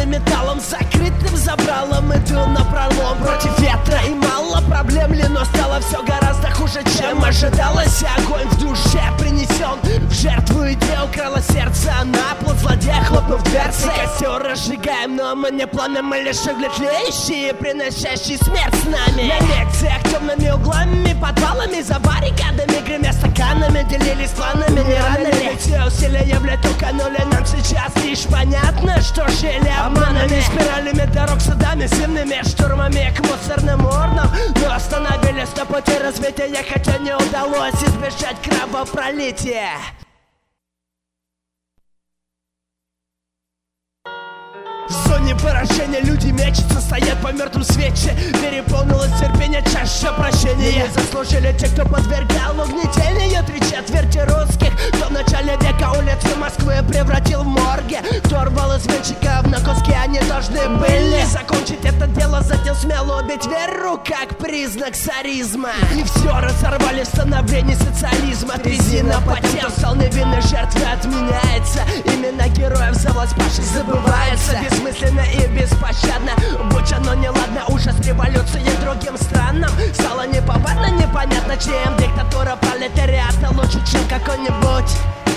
металлом, закрытым забралом. Иду напролом против ветра, и мало проблем ли, но стало все гораздо хуже, чем ожидалось. Огонь в душе принесен в жертву, идея украла сердце, на плод злодея хлопнув дверцы. Костер разжигаем, но мы не пламя, мы лишь угли тлеющие, приносящие смерть с нами. На лекциях темными углами, подвалами, за баррикадами, гремя стаканами, делились планами, не рано ли? Все усилия в лету канули, нам сейчас лишь понятно, что жили обманами, спиралями дорог, судами, зимними штурмами к мусорным урнам. Но остановились на пути развития, хотя не удалось избежать кровопролития. В зоне поражения люди мечутся, стоят по мертвым свече. Переполнилось терпение, чаша прощения. Не заслужили те, кто подвергал угнетению. 3/4 русских, кто в начале века улицы Москвы превратил в морги. Кто рвал изменщиков на куски, они должны были закончить это дело, затем смело убить веру, как признак царизма. И все разорвали в становлении социализма. Трезина по тем стал невинной жертвой, отменяется. Имена героев за власть павших забывается. Бессмысленно и беспощадно, будь оно неладно, ужас революции другим странам. Стало неповадно, непонятно, чем диктатура пролетариата лучше, чем какой-нибудь.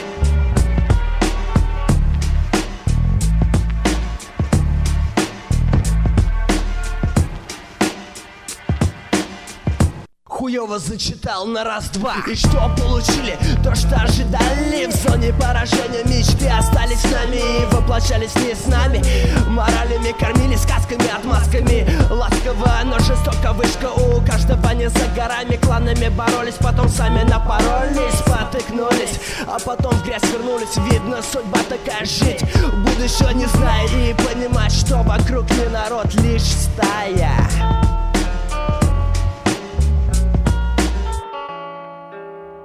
Хуёво зачитал на раз-два. И что получили? То, что ожидали. В зоне поражения мечты остались с нами и воплощались не с нами. Моралями кормили, сказками, отмазками. Ласково, но жестоко вышка у каждого не за горами. Кланами боролись, потом сами напоролись, спотыкнулись, а потом в грязь вернулись. Видно, судьба такая, жить будущего не зная и понимать, что вокруг не народ, лишь стая.